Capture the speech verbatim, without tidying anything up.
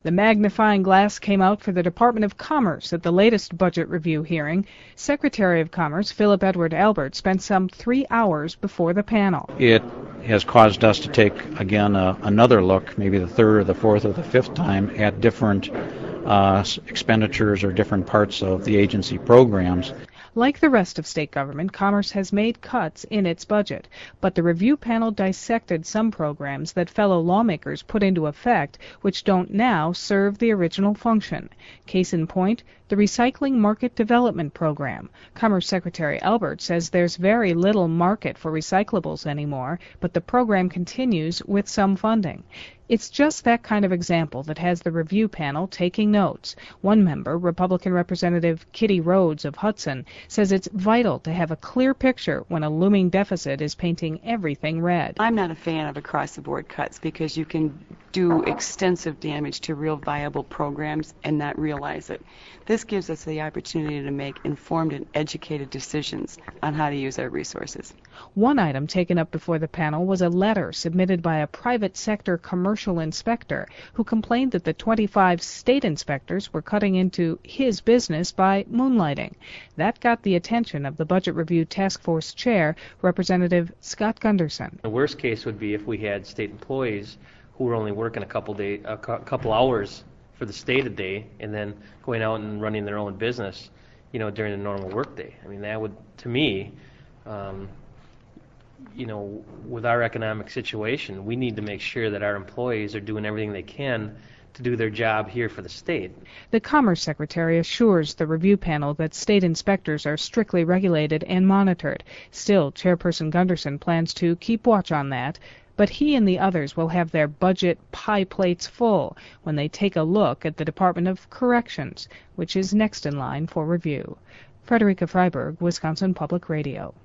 The magnifying glass came out for the Department of Commerce at the latest budget review hearing. Secretary of Commerce Philip Edward Albert spent some three hours before the panel. It has caused us to take, again, uh, another look, maybe the third or the fourth or the fifth time, at different uh, expenditures or different parts of the agency programs. Like the rest of state government, Commerce has made cuts in its budget, but the review panel dissected some programs that fellow lawmakers put into effect which don't now serve the original function. Case in point, the Recycling Market Development Program. Commerce Secretary Albert says there's very little market for recyclables anymore, but the program continues with some funding. It's just that kind of example that has the review panel taking notes. One member, Republican Representative Kitty Rhodes of Hudson, says it's vital to have a clear picture when a looming deficit is painting everything red. I'm not a fan of across-the-board cuts because you can do extensive damage to real viable programs and not realize it. This gives us the opportunity to make informed and educated decisions on how to use our resources. One item taken up before the panel was a letter submitted by a private sector commercial inspector who complained that the twenty-five state inspectors were cutting into his business by moonlighting. That got the attention of the Budget Review Task Force Chair, Representative Scott Gunderson. The worst case would be if we had state employees who were only working a couple day, a couple hours for the state a day, and then going out and running their own business, you know, during a normal workday. I mean, that would, to me, um, you know, with our economic situation, we need to make sure that our employees are doing everything they can to do their job here for the state. The Commerce Secretary assures the review panel that state inspectors are strictly regulated and monitored. Still, Chairperson Gunderson plans to keep watch on that, but he and the others will have their budget pie plates full when they take a look at the Department of Corrections, which is next in line for review. Frederica Freiberg, Wisconsin Public Radio.